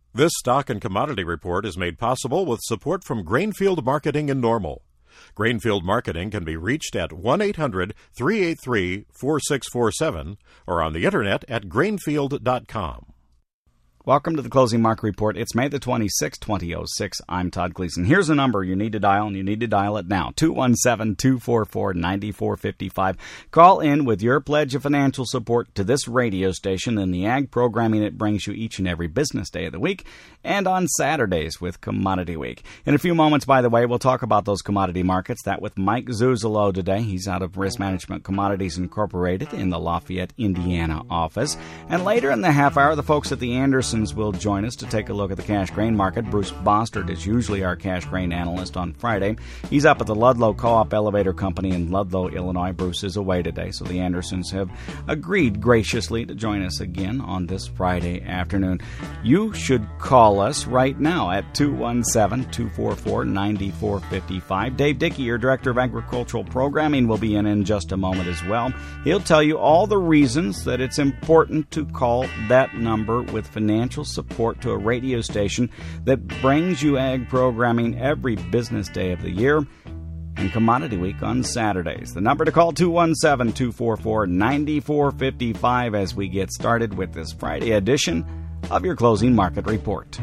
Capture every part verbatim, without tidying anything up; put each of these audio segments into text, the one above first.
This stock and commodity report is made possible with support from Grainfield Marketing in Normal. Grainfield Marketing can be reached at one eight hundred, three eight three, four six four seven or on the internet at grainfield dot com. Welcome to the Closing Market Report. It's May the twenty-sixth, twenty oh six. I'm Todd Gleason. Here's a number you need to dial, and you need to dial it now. two one seven, two four four, nine four five five. Call in with your pledge of financial support to this radio station and the ag programming it brings you each and every business day of the week and on Saturdays with Commodity Week. In a few moments, by the way, we'll talk about those commodity markets. That with Mike Zuzolo today. He's out of Risk Management Commodities Incorporated in the Lafayette, Indiana office. And later in the half hour, the folks at the Anderson will join us to take a look at the cash grain market. Bruce Bostard is usually our cash grain analyst on Friday. He's up at the Ludlow Co-op Elevator Company in Ludlow, Illinois. Bruce is away today, so the Andersons have agreed graciously to join us again on this Friday afternoon. You should call us right now at two one seven, two four four, nine four five five. Dave Dickey, your Director of Agricultural Programming, will be in in just a moment as well. He'll tell you all the reasons that it's important to call that number with financial support to a radio station that brings you ag programming every business day of the year and Commodity Week on Saturdays. The number to call, two one seven, two four four, nine four five five, as we get started with this Friday edition of your Closing Market Report.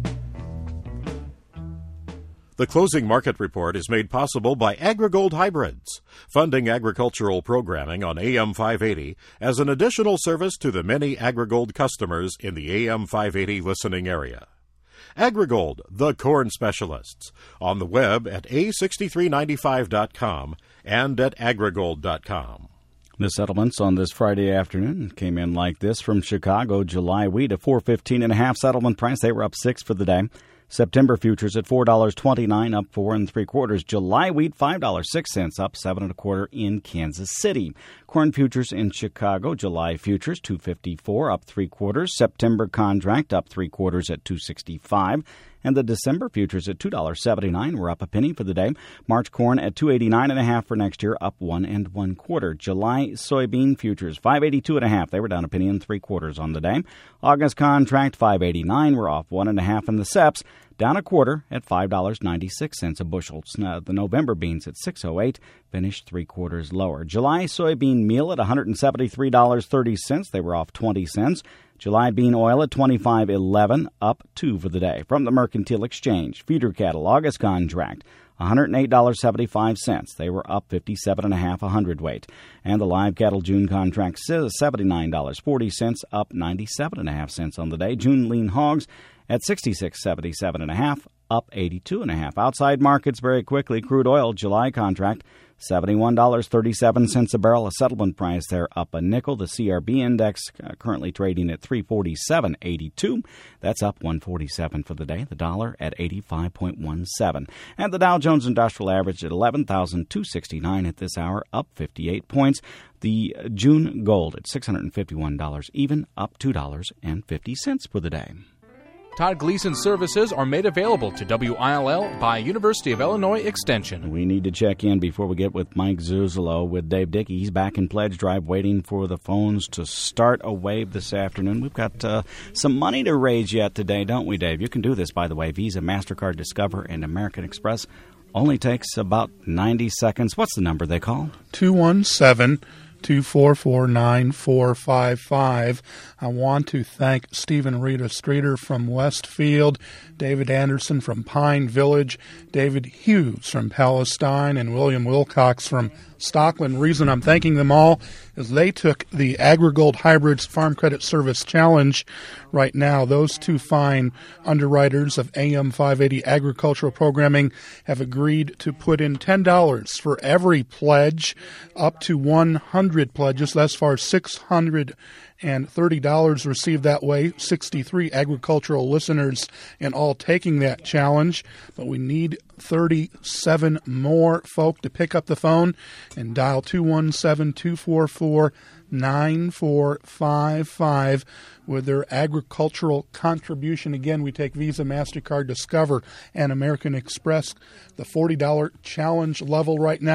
The Closing Market Report is made possible by AgriGold Hybrids, funding agricultural programming on A M five eighty as an additional service to the many AgriGold customers in the A M five eighty listening area. AgriGold, the corn specialists, on the web at A six three nine five dot com and at agrigold dot com. The settlements on this Friday afternoon came in like this from Chicago. July wheat a four fifteen and a half settlement price. They were up six for the day. September futures at four dollars and twenty-nine cents, up four and three quarters. July wheat five dollars and six cents, up seven and a quarter in Kansas City. Corn futures in Chicago. July futures two fifty-four, up three quarters. September contract up three quarters at two sixty-five. And the December futures at two dollars and seventy-nine cents were up a penny for the day. March corn at two eighty-nine and a half for next year, up one and one quarter. July soybean futures five eighty-two and a half. They were down a penny and three quarters on the day. August contract five eighty-nine. We're off one and a half in the S E Ps. Down a quarter at five dollars and ninety-six cents a bushel. Uh, the November beans at six oh eight, finished three quarters lower. July soybean meal at one hundred seventy-three dollars and thirty cents. They were off twenty cents. July bean oil at twenty-five eleven, up two for the day. From the Mercantile Exchange, feeder cattle August contract one hundred eight dollars and seventy-five cents. They were up fifty-seven and a half a hundredweight. And the live cattle June contract seventy-nine dollars and forty cents, up ninety-seven and a half cents on the day. June lean hogs at sixty-six seventy-seven and a half, up eighty-two and a half. Outside markets very quickly. Crude oil July contract seventy-one dollars and thirty-seven cents a barrel. A settlement price there, up a nickel. The C R B index uh, currently trading at three forty-seven eighty-two. That's up one forty-seven for the day. The dollar at eighty-five point one seven. And the Dow Jones Industrial Average at eleven thousand two hundred sixty-nine at this hour, up fifty-eight points. The June gold at six hundred fifty-one dollars even, up two dollars and fifty cents for the day. Todd Gleason services are made available to W I L L by University of Illinois Extension. We need to check in before we get with Mike Zuzolo with Dave Dickey. He's back in Pledge Drive waiting for the phones to start a wave this afternoon. We've got uh, some money to raise yet today, don't we, Dave? You can do this, by the way. Visa, MasterCard, Discover, and American Express. Only takes about ninety seconds. What's the number they call? two one seven, two four four, nine four five five. I want to thank Stephen Rita Streeter from Westfield, David Anderson from Pine Village, David Hughes from Palestine, and William Wilcox from Stockland. The reason I'm thanking them all is they took the AgriGold Hybrids Farm Credit Service Challenge right now. Those two fine underwriters of A M five eighty Agricultural Programming have agreed to put in ten dollars for every pledge, up to one hundred pledges. Thus far, six hundred thirty dollars received that way. sixty-three agricultural listeners in all taking that challenge. But we need thirty-seven more folk to pick up the phone and dial two one seven, two four four, nine four five five with their agricultural contribution. Again, we take Visa, MasterCard, Discover, and American Express. The forty dollars challenge level right now,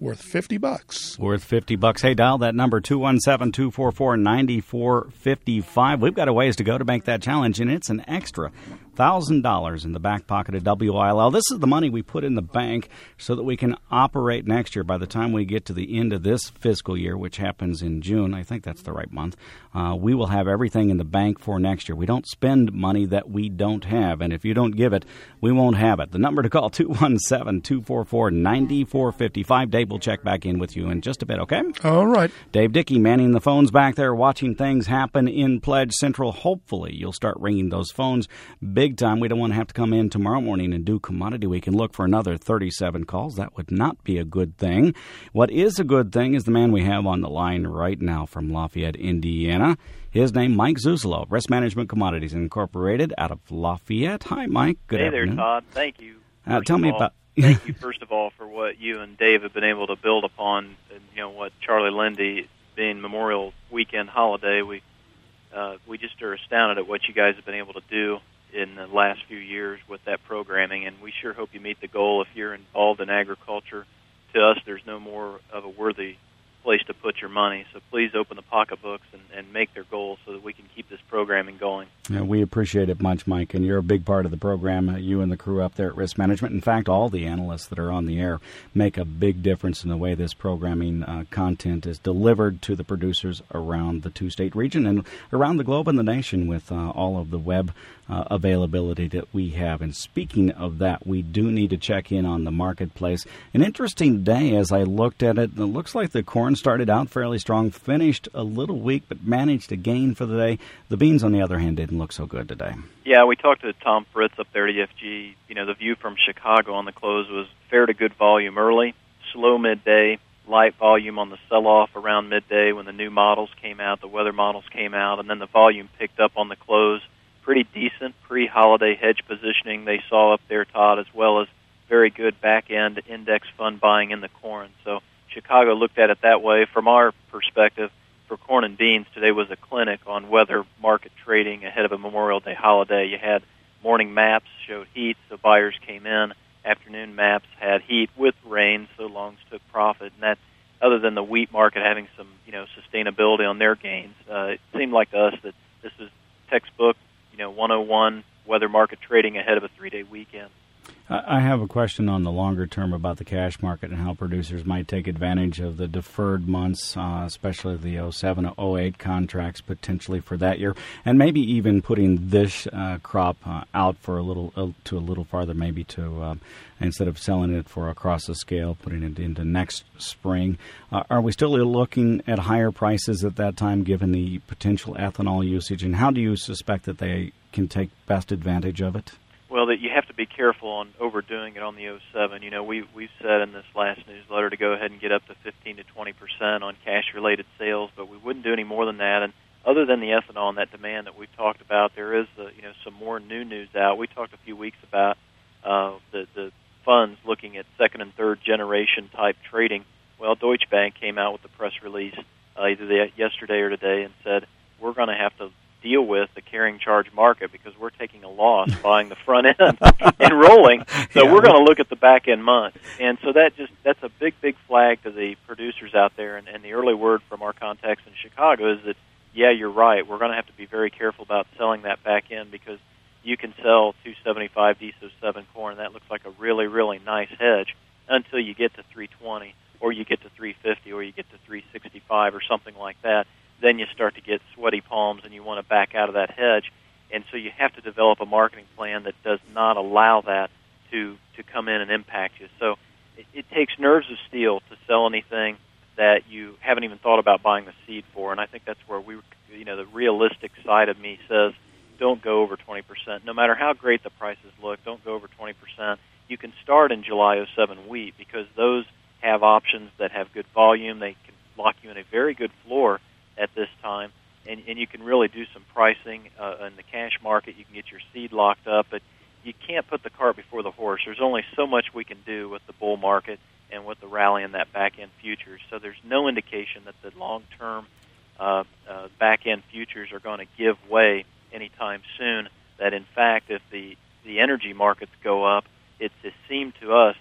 worth fifty bucks. Worth fifty bucks. Hey, dial that number, two one seven, two four four, nine four five five. We've got a ways to go to make that challenge, and it's an extra one thousand dollars in the back pocket of W I L L. This is the money we put in the bank so that we can operate next year. By the time we get to the end of this fiscal year, which happens in June, I think that's the right month, uh, we will have everything in the bank for next year. We don't spend money that we don't have, and if you don't give it, we won't have it. The number to call, two one seven, two four four, nine four five five. Dave will check back in with you in just a bit, okay? All right. Dave Dickey manning the phones back there, watching things happen in Pledge Central. Hopefully you'll start ringing those phones big time. We don't want to have to come in tomorrow morning and do Commodity Week and look for another thirty-seven calls. That would not be a good thing. What is a good thing is the man we have on the line right now from Lafayette, Indiana. His name, Mike Zuzolo, Risk Management Commodities Incorporated out of Lafayette. Hi, Mike. Good hey afternoon. Hey there, Todd. Thank you. Uh, tell me all, about... Thank you, first of all, for what you and Dave have been able to build upon. And, you know, what Charlie Lindy, being Memorial Weekend holiday, we uh, we just are astounded at what you guys have been able to do in the last few years with that programming, and we sure hope you meet the goal. If you're involved in agriculture, to us, there's no more of a worthy place to put your money. So please open the pocketbooks and, and make their goals so that we can keep this programming going. Yeah, we appreciate it much, Mike, and you're a big part of the program, uh, you and the crew up there at Risk Management. In fact, all the analysts that are on the air make a big difference in the way this programming uh, content is delivered to the producers around the two-state region and around the globe and the nation with uh, all of the web uh, availability that we have. And speaking of that, we do need to check in on the marketplace. An interesting day as I looked at it. It looks like the corn started out fairly strong, finished a little weak, but managed to gain for the day. The beans, on the other hand, didn't look so good today. Yeah, we talked to Tom Fritz up there at E F G. You know, the view from Chicago on the close was fair to good volume early, slow midday, light volume on the sell-off around midday when the new models came out, the weather models came out, and then the volume picked up on the close. Pretty decent pre-holiday hedge positioning they saw up there, Todd, as well as very good back-end index fund buying in the corn. So Chicago looked at it that way. From our perspective, for corn and beans, today was a clinic on weather market trading ahead of a Memorial Day holiday. You had morning maps showed heat, so buyers came in. Afternoon maps had heat with rain, so longs took profit. And that, other than the wheat market having some, you know, sustainability on their gains, uh, it seemed like to us that this is textbook, you know, one oh one weather market trading ahead of a three-day weekend. I have a question on the longer term about the cash market and how producers might take advantage of the deferred months, uh, especially the oh seven to oh eight contracts potentially for that year, and maybe even putting this uh, crop uh, out for a little uh, to a little farther, maybe to uh, instead of selling it for across the scale, putting it into next spring. Uh, are we still looking at higher prices at that time, given the potential ethanol usage, and how do you suspect that they can take best advantage of it? Well, that you have to be careful on overdoing it on the oh seven. You know, we, we've said in this last newsletter to go ahead and get up to fifteen to twenty percent on cash-related sales, but we wouldn't do any more than that. And other than the ethanol and that demand that we've talked about, there is, uh, you know, some more new news out. We talked a few weeks about uh, the, the funds looking at second and third generation type trading. Well, Deutsche Bank came out with a press release uh, either the, yesterday or today and said, we're going to have to deal with the carrying charge market because we're taking a loss buying the front end and rolling. So yeah. We're going to look at the back end month. And so that just that's a big, big flag to the producers out there. And, and the early word from our contacts in Chicago is that, yeah, you're right. We're going to have to be very careful about selling that back end because you can sell two seventy-five D S O seven corn. That looks like a really, really nice hedge until you get to three twenty or you get to three fifty or you get to three sixty-five or something like that. Then you start to get sweaty palms and you want to back out of that hedge. And so you have to develop a marketing plan that does not allow that to, to come in and impact you. So it, it takes nerves of steel to sell anything that you haven't even thought about buying the seed for. And I think that's where we, you know, the realistic side of me says don't go over twenty percent. No matter how great the prices look, don't go over twenty percent. You can start in July oh seven wheat because those have options that have good volume. They can lock you in a very good floor at this time, and, and you can really do some pricing uh, in the cash market. You can get your seed locked up, but you can't put the cart before the horse. There's only so much we can do with the bull market and with the rally in that back-end futures. So there's no indication that the long-term uh, uh, back-end futures are going to give way anytime soon, that in fact if the, the energy markets go up, it's, it seemed to us the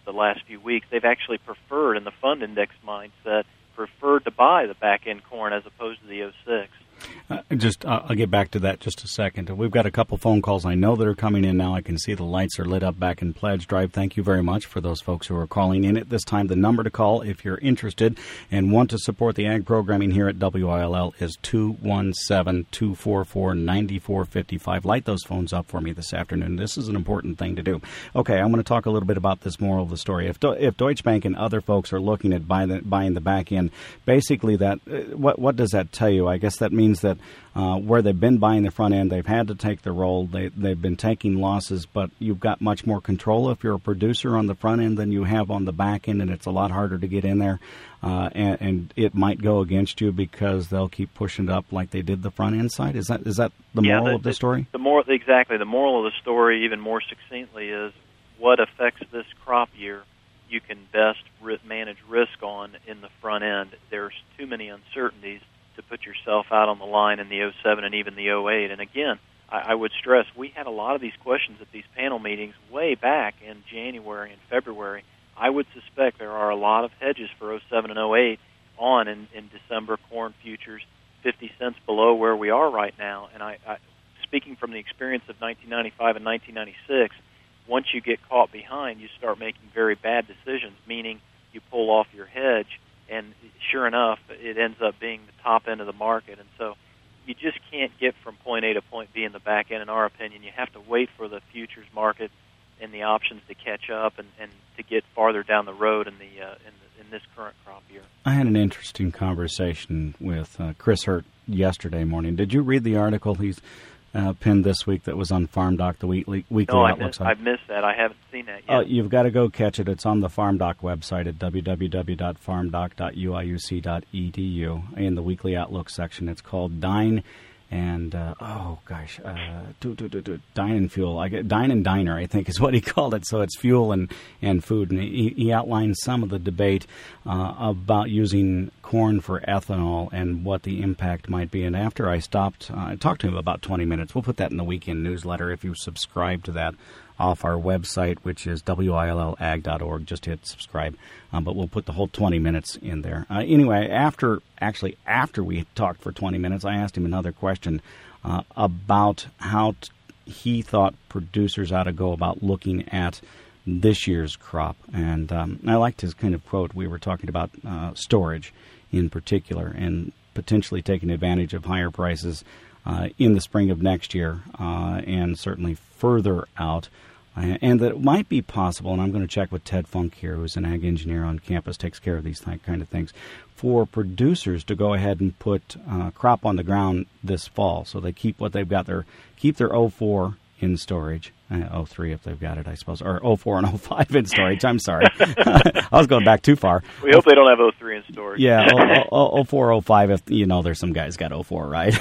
the last few weeks, they've actually preferred, in the fund index mindset, preferred to buy the back-end corn as opposed to the oh six. Uh, just, uh, I'll get back to that just a second. We've got a couple phone calls I know that are coming in now. I can see the lights are lit up back in Pledge Drive. Thank you very much for those folks who are calling in at this time. The number to call if you're interested and want to support the ag programming here at W I L L is two one seven, two four four, nine four five five. Light those phones up for me this afternoon. This is an important thing to do. Okay, I'm going to talk a little bit about this moral of the story. If Do- if Deutsche Bank and other folks are looking at buy the, buying the back end, basically that uh, what what does that tell you? I guess that means that Uh, where they've been buying the front end, they've had to take the roll. They, they've been taking losses, but you've got much more control if you're a producer on the front end than you have on the back end, and it's a lot harder to get in there. Uh, and, and it might go against you because they'll keep pushing it up like they did the front end side. Is that is that the yeah, moral the, of the story? The, the moral, exactly. The moral of the story, even more succinctly, is what affects this crop year you can best ri- manage risk on in the front end. There's too many uncertainties to put yourself out on the line in the oh seven and even the oh eight. And again, I, I would stress we had a lot of these questions at these panel meetings way back in January and February. I would suspect there are a lot of hedges for oh seven and oh eight on in, in December corn futures, fifty cents below where we are right now. And I, I, speaking from the experience of nineteen ninety-five and nineteen ninety-six, once you get caught behind, you start making very bad decisions, meaning you pull off your hedge, and sure enough, it ends up being the top end of the market. And so you just can't get from point A to point B in the back end, in our opinion. You have to wait for the futures market and the options to catch up and, and to get farther down the road in the, uh, in, the in this current crop year. I had an interesting conversation with uh, Chris Hurt yesterday morning. Did you read the article he's uh, pinned this week that was on Farm Doc, the weekly, weekly no, outlook I missed, site? I missed that. I haven't seen that yet. Uh, you've got to go catch it. It's on the Farm Doc website at w w w dot farm doc dot u i u c dot e d u in the weekly outlook section. It's called Dine and, uh, oh, gosh, uh, do, do, do, do, Dine and Fuel. I get, Dine and Diner, I think, is what he called it. So it's fuel and, and food. And he, he outlines some of the debate uh, about using corn for ethanol and what the impact might be. And after I stopped, uh, I talked to him about twenty minutes. We'll put that in the weekend newsletter if you subscribe to that off our website, which is w i l l ag dot org. Just hit subscribe. Um, but we'll put the whole twenty minutes in there. Uh, anyway, after actually after we talked for twenty minutes, I asked him another question uh, about how t- he thought producers ought to go about looking at this year's crop. And um, I liked his kind of quote. We were talking about uh, storage in particular and potentially taking advantage of higher prices uh, in the spring of next year uh, and certainly further out. Uh, and that it might be possible, and I'm going to check with Ted Funk here, who's an ag engineer on campus, takes care of these th- kind of things, for producers to go ahead and put uh, crop on the ground this fall. So they keep what they've got, their keep their oh four in storage, uh, oh three if they've got it, I suppose, or oh four and oh five in storage. I'm sorry. I was going back too far. We hope they don't have oh three in storage. Yeah, oh four, oh five, if you know there's some guys got oh four, right?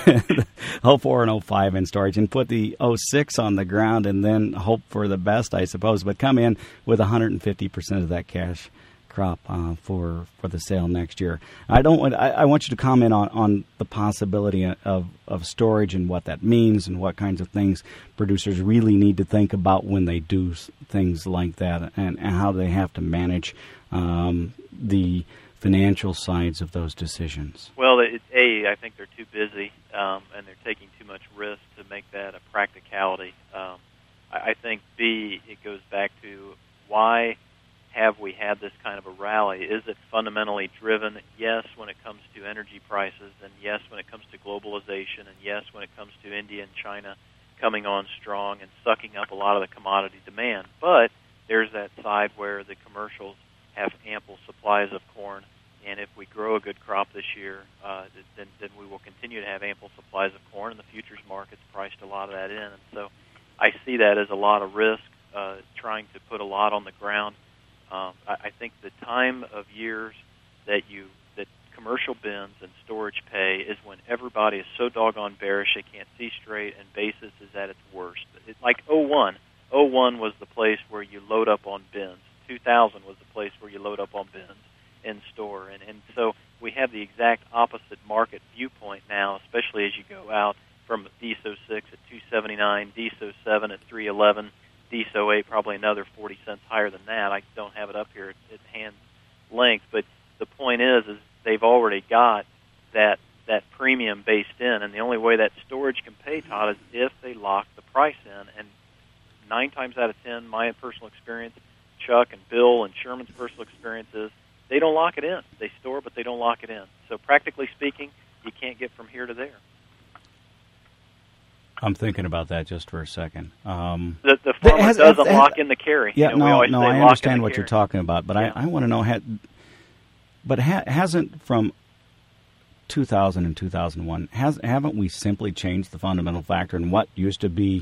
oh four and oh five in storage, and put the oh six on the ground and then hope for the best, I suppose, but come in with one hundred fifty percent of that cash crop uh, for for the sale next year. I don't want I, I want you to comment on, on the possibility of, of storage and what that means and what kinds of things producers really need to think about when they do things like that, and, and how they have to manage um, the financial sides of those decisions. Well, it, A, I think they're too busy um, and they're taking too much risk to make that a practicality. Um, I, I think, B, it goes back to why have we had this kind of a rally? Is it fundamentally driven? Yes, when it comes to energy prices, and yes, when it comes to globalization, and yes, when it comes to India and China coming on strong and sucking up a lot of the commodity demand. But there's that side where the commercials have ample supplies of corn, and if we grow a good crop this year, uh, then, then we will continue to have ample supplies of corn, and the futures market's priced a lot of that in. And so I see that as a lot of risk, uh, trying to put a lot on the ground. Um, I, I think the time of years that you that commercial bins and storage pay is when everybody is so doggone bearish they can't see straight, and basis is at its worst. It, like oh one, oh one was the place where you load up on bins. two thousand was the place where you load up on bins in store, and and so we have the exact opposite market viewpoint now, especially as you go out from D S O six at two seventy-nine, D S O seven at three eleven. Diesel eight probably another forty cents higher than that. I don't have it up here at, at hand length, but the point is, is they've already got that that premium based in, and the only way that storage can pay, Todd, is if they lock the price in. And nine times out of ten, my personal experience, Chuck and Bill and Sherman's personal experience is they don't lock it in. They store, but they don't lock it in. So practically speaking, you can't get from here to there. I'm thinking about that just for a second. Um, the, the farmer has, doesn't has, lock in the carry. Yeah, you know, no, no, I understand what carry. you're talking about, but yeah. I, I want to know, had, but ha, hasn't from two thousand and two thousand one, has, haven't we simply changed the fundamental factor in what used to be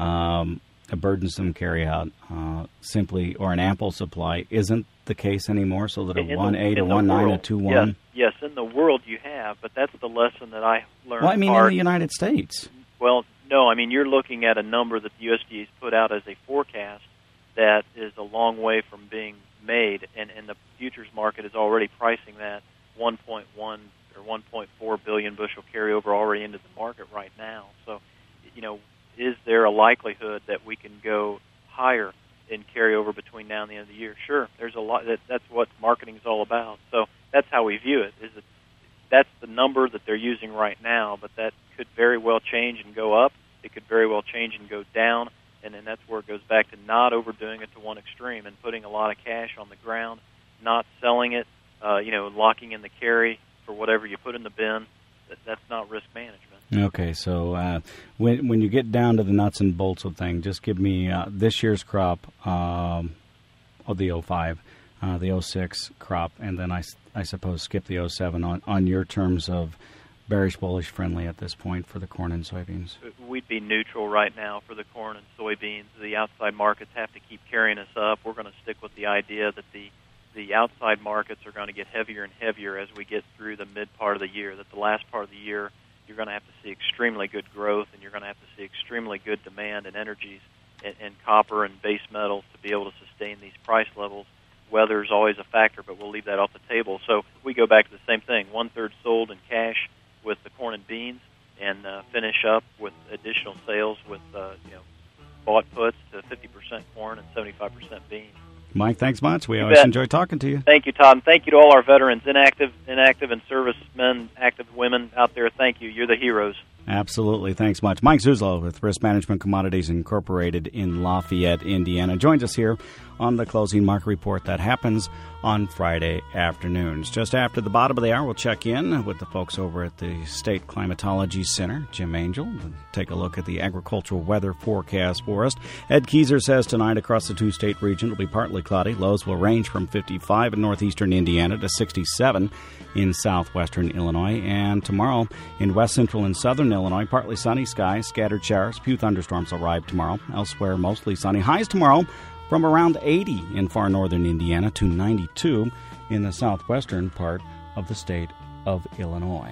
um, a burdensome carryout, uh, simply, or an ample supply, isn't the case anymore, so that a one eight, a one nine, a two one? Yes, yes, in the world you have, but that's the lesson that I learned. Well, I mean, hard. in the United States. Well, no, I mean, you're looking at a number that the U S D A has put out as a forecast that is a long way from being made, and, and the futures market is already pricing that one point one or one point four billion bushel carryover already into the market right now. So, you know, is there a likelihood that we can go higher in carryover between now and the end of the year? Sure, there's a lot. That, that's what marketing is all about. So that's how we view it. Is it that's the number that they're using right now, but that could very well change and go up. It could very well change and go down, and then that's where it goes back to not overdoing it to one extreme and putting a lot of cash on the ground, not selling it, uh, you know, locking in the carry for whatever you put in the bin. That, that's not risk management. Okay, so uh, when when you get down to the nuts and bolts of things, just give me uh, this year's crop um, of the oh five, uh, the oh six crop, and then I, I suppose skip the oh seven on, on your terms of bearish, bullish, friendly at this point for the corn and soybeans. We'd be neutral right now for the corn and soybeans. The outside markets have to keep carrying us up. We're going to stick with the idea that the the outside markets are going to get heavier and heavier as we get through the mid part of the year, that the last part of the year you're going to have to see extremely good growth, and you're going to have to see extremely good demand in energies and, and copper and base metals to be able to sustain these price levels. Weather is always a factor, but we'll leave that off the table. So we go back to the same thing, one-third sold in cash with the corn and beans, and uh, finish up with additional sales with uh, you know bought puts to fifty percent corn and seventy-five percent beans. Mike, thanks much. We You always bet. enjoy talking to you. Thank you, Todd. And thank you to all our veterans, inactive, inactive and servicemen, active women out there. Thank you. You're the heroes. Absolutely. Thanks much. Mike Zuzlo with Risk Management Commodities Incorporated in Lafayette, Indiana, joins us here on the Closing Market Report that happens on Friday afternoons. Just after the bottom of the hour, we'll check in with the folks over at the State Climatology Center, Jim Angel, and take a look at the agricultural weather forecast for us. Ed Keyser says tonight across the two-state region it'll be partly cloudy. Lows will range from fifty-five in northeastern Indiana to sixty-seven in southwestern Illinois. And tomorrow in west central and southern Illinois, partly sunny skies, scattered showers. A few thunderstorms arrive tomorrow. Elsewhere, mostly sunny. Highs tomorrow from around eighty in far northern Indiana to ninety-two in the southwestern part of the state of Illinois.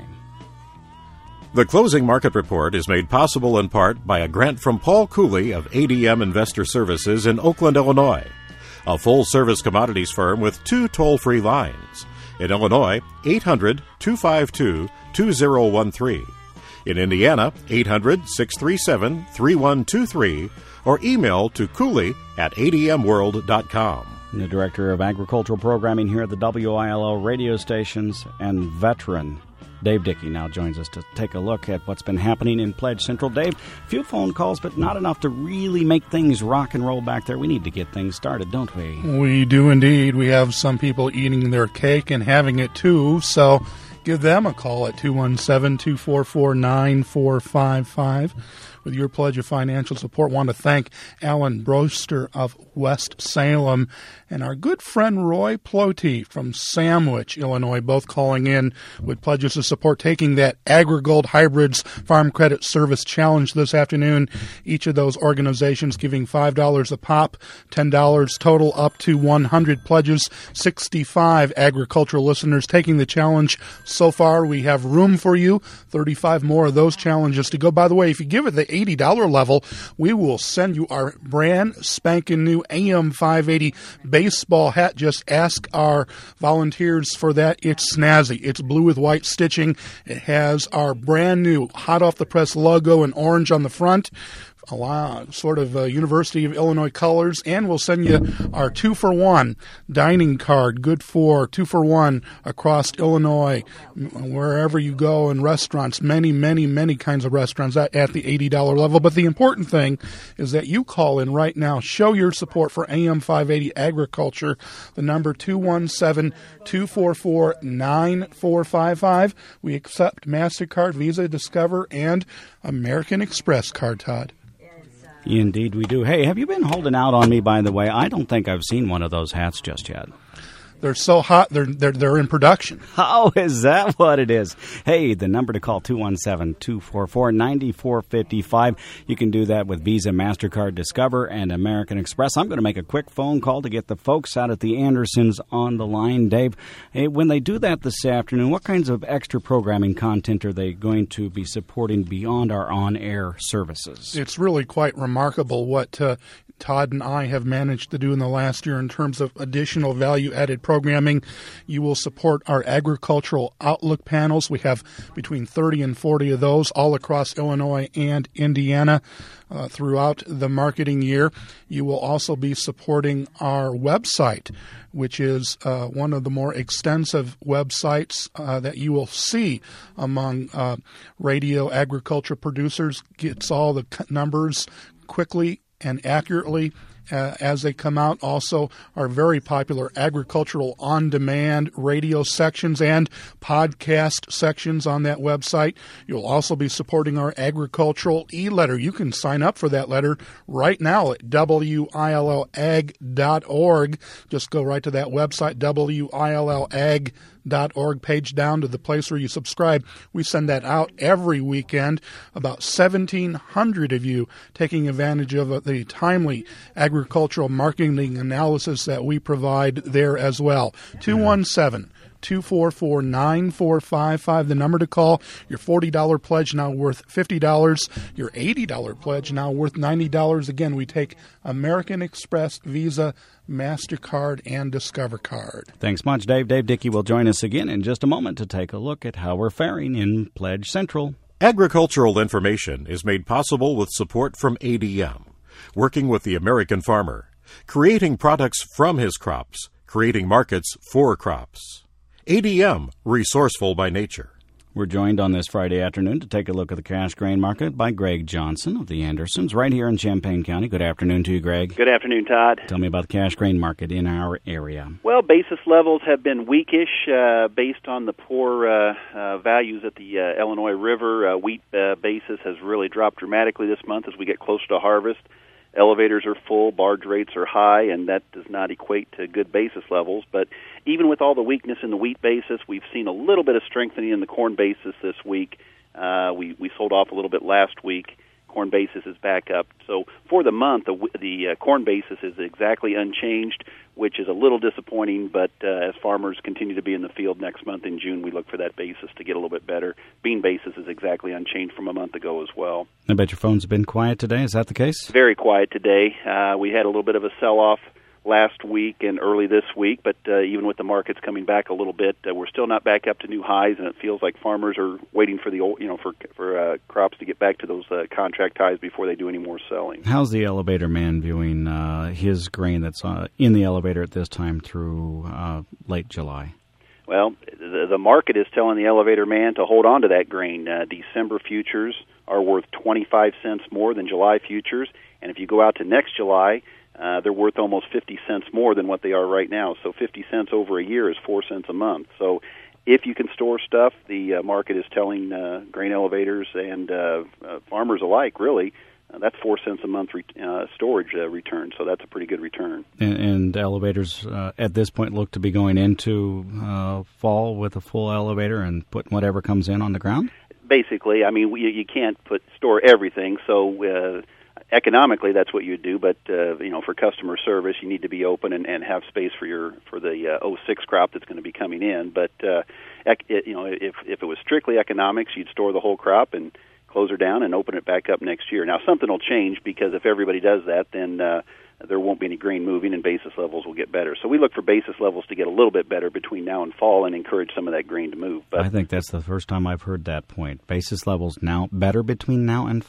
The Closing Market Report is made possible in part by a grant from Paul Cooley of A D M Investor Services in Oakland, Illinois, a full-service commodities firm with two toll-free lines. In Illinois, eight hundred, two five two, two zero one three. In Indiana, eight hundred, six three seven, three one two three, or email to Cooley at A D M world dot com. The Director of Agricultural Programming here at the W I L L radio stations and veteran Dave Dickey now joins us to take a look at what's been happening in Pledge Central. Dave, a few phone calls, but not enough to really make things rock and roll back there. We need to get things started, don't we? We do indeed. We have some people eating their cake and having it too, so give them a call at two one seven, two four four, nine four five five. With your pledge of financial support, I want to thank Alan Broster of West Salem and our good friend Roy Ploty from Sandwich, Illinois, both calling in with pledges of support, taking that AgriGold Hybrids Farm Credit Service Challenge this afternoon. Each of those organizations giving five dollars a pop, ten dollars total, up to one hundred pledges, sixty-five agricultural listeners taking the challenge. So far, we have room for you, thirty-five more of those challenges to go. By the way, if you give it the eighty dollars level, we will send you our brand spanking new A M five eighty baseball hat. Just ask our volunteers for that. It's snazzy. It's blue with white stitching. It has our brand new hot off the press logo in orange on the front. a lot, sort of uh, University of Illinois colors, and we'll send you our two-for-one dining card, good for two-for-one across Illinois, wherever you go in restaurants, many, many, many kinds of restaurants at, at the eighty dollars level. But the important thing is that you call in right now, show your support for A M five eighty Agriculture, the number two one seven, two four four, nine four five five. We accept MasterCard, Visa, Discover, and American Express card, Todd. Indeed we do. Hey, have you been holding out on me, by the way? I don't think I've seen one of those hats just yet. They're so hot, they're, they're they're in production. Oh, is that what it is? Hey, the number to call, two one seven, two four four, nine four five five. You can do that with Visa, MasterCard, Discover, and American Express. I'm going to make a quick phone call to get the folks out at the Andersons on the line. Dave, hey, when they do that this afternoon, what kinds of extra programming content are they going to be supporting beyond our on-air services? It's really quite remarkable what uh, Todd and I have managed to do in the last year in terms of additional value-added programming. You will support our agricultural outlook panels. We have between thirty and forty of those all across Illinois and Indiana uh, throughout the marketing year. You will also be supporting our website, which is uh, one of the more extensive websites uh, that you will see among uh, radio agriculture producers. Gets all the numbers quickly and accurately uh, as they come out. Also, our very popular agricultural on-demand radio sections and podcast sections on that website. You'll also be supporting our agricultural e-letter. You can sign up for that letter right now at W I L L ag dot org. Just go right to that website, W I L L ag dot org, page down to the place where you subscribe. We send that out every weekend. About seventeen hundred of you taking advantage of the timely agricultural marketing analysis that we provide there as well. two one seven, two four four, nine four five five, the number to call. Your forty dollars pledge now worth fifty dollars. Your eighty dollars pledge now worth ninety dollars. Again, we take American Express, Visa, MasterCard, and Discover Card. Thanks much, Dave. Dave Dickey will join us again in just a moment to take a look at how we're faring in Pledge Central. Agricultural information is made possible with support from A D M, working with the American farmer, creating products from his crops, creating markets for crops. A D M, resourceful by nature. We're joined on this Friday afternoon to take a look at the cash grain market by Greg Johnson of the Andersons right here in Champaign County. Good afternoon to you, Greg. Good afternoon, Todd. Tell me about the cash grain market in our area. Well, basis levels have been weakish uh, based on the poor uh, uh, values at the uh, Illinois River. Uh, wheat uh, basis has really dropped dramatically this month as we get closer to harvest. Elevators are full, barge rates are high, and that does not equate to good basis levels. But even with all the weakness in the wheat basis, we've seen a little bit of strengthening in the corn basis this week. Uh, we, we sold off a little bit last week. Corn basis is back up. So for the month, the, the uh, corn basis is exactly unchanged, which is a little disappointing, but uh, as farmers continue to be in the field next month in June, we look for that basis to get a little bit better. Bean basis is exactly unchanged from a month ago as well. I bet your phone's been quiet today. Is that the case? Very quiet today. Uh, we had a little bit of a sell-off last week and early this week, but uh, even with the markets coming back a little bit, uh, we're still not back up to new highs, and it feels like farmers are waiting for the old, you know, for for uh, crops to get back to those uh, contract highs before they do any more selling. How's the elevator man viewing uh, his grain that's uh, in the elevator at this time through uh, late July? Well, the, the market is telling the elevator man to hold on to that grain. Uh, December futures are worth twenty-five cents more than July futures, and if you go out to next July, Uh, they're worth almost fifty cents more than what they are right now. So fifty cents over a year is four cents a month. So if you can store stuff, the uh, market is telling uh, grain elevators and uh, uh, farmers alike, really, uh, that's four cents a month re- uh, storage uh, return. So that's a pretty good return. And, and elevators uh, at this point look to be going into uh, fall with a full elevator and putting whatever comes in on the ground? Basically, I mean, we, you can't put store everything, so uh, economically, that's what you do, but uh, you know, for customer service, you need to be open and, and have space for your for the uh, oh six crop that's going to be coming in. But uh, ec- it, you know, if if it was strictly economics, you'd store the whole crop and close her down and open it back up next year. Now, something will change because if everybody does that, then uh, there won't be any grain moving, and basis levels will get better. So we look for basis levels to get a little bit better between now and fall, and encourage some of that grain to move. But I think that's the first time I've heard that point. Basis levels now better between now and fall.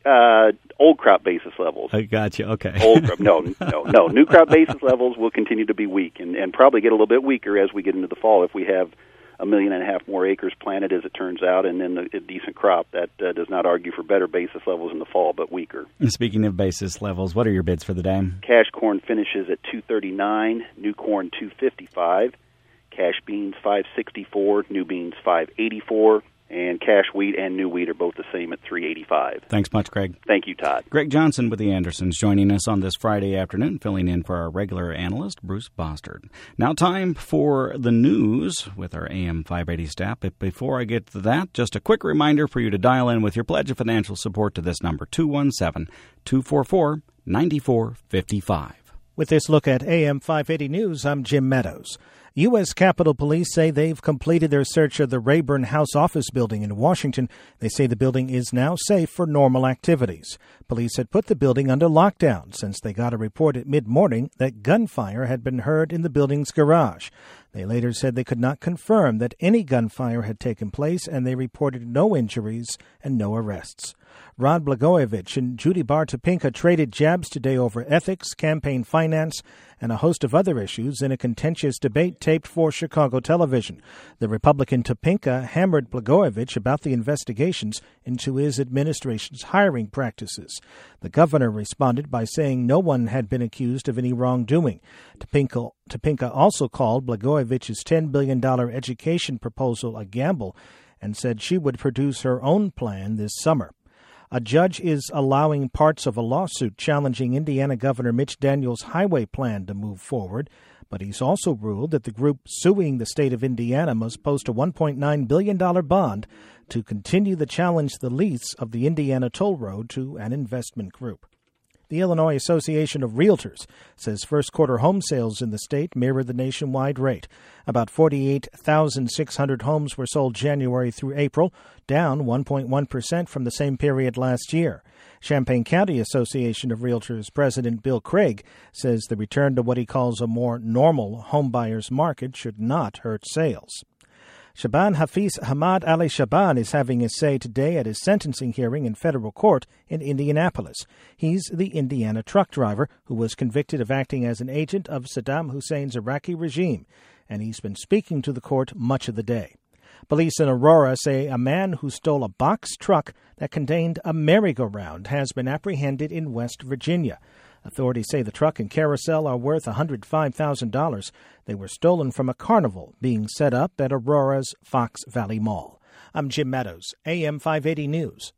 Uh, old crop basis levels. I got you. Okay. Old crop. No, no, no. New crop basis levels will continue to be weak and, and probably get a little bit weaker as we get into the fall if we have a million and a half more acres planted, as it turns out, and then a decent crop. That uh, does not argue for better basis levels in the fall, but weaker. Speaking of basis levels, what are your bids for the day? Cash corn finishes at two thirty-nine, new corn two fifty-five, cash beans five sixty-four, new beans five eighty-four, and cash wheat and new wheat are both the same at three eighty-five. Thanks much, Greg. Thank you, Todd. Greg Johnson with the Andersons joining us on this Friday afternoon, filling in for our regular analyst, Bruce Bostard. Now time for the news with our A M five eighty staff. But before I get to that, just a quick reminder for you to dial in with your pledge of financial support to this number, two one seven, two four four, nine four five five. With this look at A M five eighty News, I'm Jim Meadows. U S. Capitol Police say they've completed their search of the Rayburn House office building in Washington. They say the building is now safe for normal activities. Police had put the building under lockdown since they got a report at mid-morning that gunfire had been heard in the building's garage. They later said they could not confirm that any gunfire had taken place, and they reported no injuries and no arrests. Rod Blagojevich and Judy Bar Topinka traded jabs today over ethics, campaign finance, and a host of other issues in a contentious debate taped for Chicago television. The Republican Topinka hammered Blagojevich about the investigations into his administration's hiring practices. The governor responded by saying no one had been accused of any wrongdoing. Topinka, Topinka also called Blagojevich's ten billion dollars education proposal a gamble and said she would produce her own plan this summer. A judge is allowing parts of a lawsuit challenging Indiana Governor Mitch Daniels' highway plan to move forward, but he's also ruled that the group suing the state of Indiana must post a one point nine billion dollars bond to continue the challenge the lease of the Indiana Toll Road to an investment group. The Illinois Association of Realtors says first-quarter home sales in the state mirror the nationwide rate. About forty-eight thousand six hundred homes were sold January through April, down one point one percent from the same period last year. Champaign County Association of Realtors President Bill Craig says the return to what he calls a more normal homebuyers market should not hurt sales. Shaban Hafiz Hamad Ali Shaban is having his say today at his sentencing hearing in federal court in Indianapolis. He's the Indiana truck driver who was convicted of acting as an agent of Saddam Hussein's Iraqi regime, and he's been speaking to the court much of the day. Police in Aurora say a man who stole a box truck that contained a merry-go-round has been apprehended in West Virginia. Authorities say the truck and carousel are worth one hundred five thousand dollars. They were stolen from a carnival being set up at Aurora's Fox Valley Mall. I'm Jim Meadows, A M five eighty News.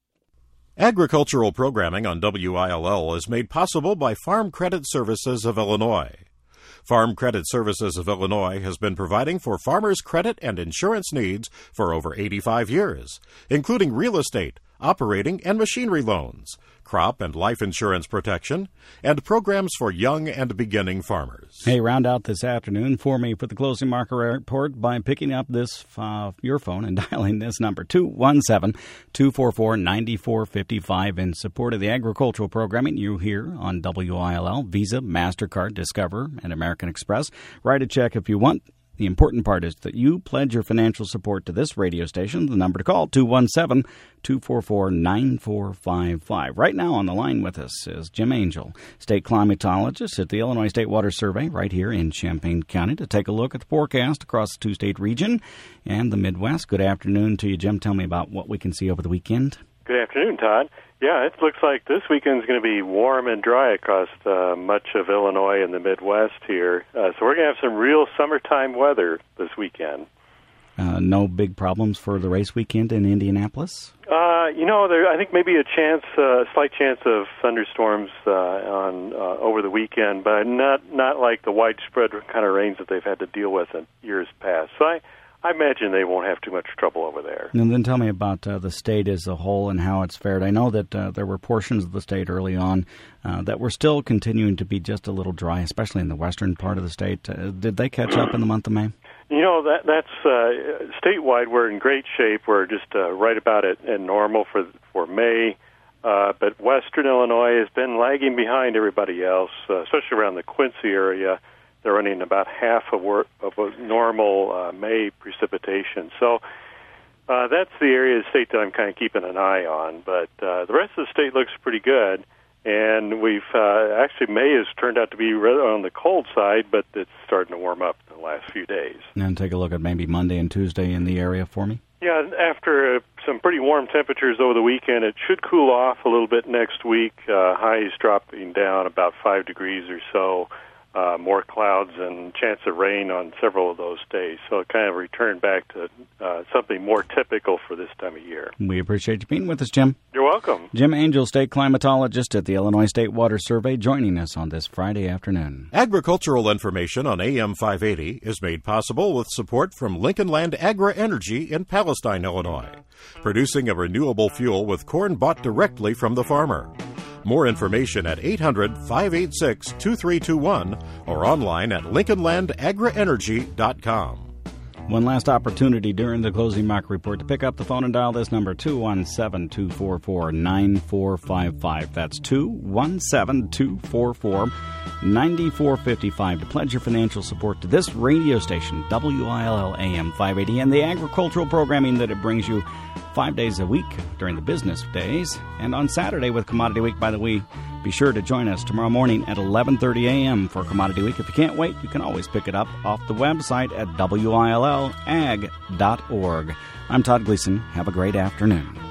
Agricultural programming on W I L L is made possible by Farm Credit Services of Illinois. Farm Credit Services of Illinois has been providing for farmers' credit and insurance needs for over eighty-five years, including real estate, operating and machinery loans, crop and life insurance protection, and programs for young and beginning farmers. Hey, round out this afternoon for me for the closing market report by picking up this uh, your phone and dialing this number, two one seven, two four four, nine four five five, in support of the agricultural programming you hear on W I L L, Visa, MasterCard, Discover, and American Express. Write a check if you want. The important part is that you pledge your financial support to this radio station. The number to call, two one seven, two four four, nine four five five. Right now on the line with us is Jim Angel, state climatologist at the Illinois State Water Survey right here in Champaign County, to take a look at the forecast across the two-state region and the Midwest. Good afternoon to you, Jim. Tell me about what we can see over the weekend. Good afternoon, Todd. Yeah, it looks like this weekend's going to be warm and dry across uh, much of Illinois and the Midwest here. Uh, so we're going to have some real summertime weather this weekend. Uh, no big problems for the race weekend in Indianapolis? Uh, you know, there, I think maybe a chance, a uh, slight chance of thunderstorms uh, on uh, over the weekend, but not not like the widespread kind of rains that they've had to deal with in years past. So I, I imagine they won't have too much trouble over there. And then tell me about uh, the state as a whole and how it's fared. I know that uh, there were portions of the state early on uh, that were still continuing to be just a little dry, especially in the western part of the state. Uh, did they catch up in the month of May? You know, that that's uh, statewide. We're in great shape. We're just uh, right about it and normal for for May. Uh, but western Illinois has been lagging behind everybody else, uh, especially around the Quincy area. They're running about half of, work, of a normal uh, May precipitation. So Uh, that's the area of the state that I'm kind of keeping an eye on, but uh, the rest of the state looks pretty good. And we've uh, actually May has turned out to be rather on the cold side, but it's starting to warm up in the last few days. And take a look at maybe Monday and Tuesday in the area for me. Yeah, after uh, some pretty warm temperatures over the weekend, it should cool off a little bit next week. Uh, highs dropping down about five degrees or so. Uh, more clouds and chance of rain on several of those days. So it kind of returned back to uh, something more typical for this time of year. We appreciate you being with us, Jim. You're welcome. Jim Angel, state climatologist at the Illinois State Water Survey, joining us on this Friday afternoon. Agricultural information on A M five eighty is made possible with support from Lincoln Land Agri-Energy in Palestine, Illinois, producing a renewable fuel with corn bought directly from the farmer. More information at eight hundred, five eight six, two three two one or online at lincoln land agri energy dot com. One last opportunity during the closing market report to pick up the phone and dial this number, two one seven, two four four, nine four five five. That's two one seven, two four four, nine four five five to pledge your financial support to this radio station, W I L L A M five eighty, and the agricultural programming that it brings you five days a week during the business days. And on Saturday with Commodity Week, by the way, be sure to join us tomorrow morning at eleven thirty a.m. for Commodity Week. If you can't wait, you can always pick it up off the website at W I L L ag dot org. I'm Todd Gleason. Have a great afternoon.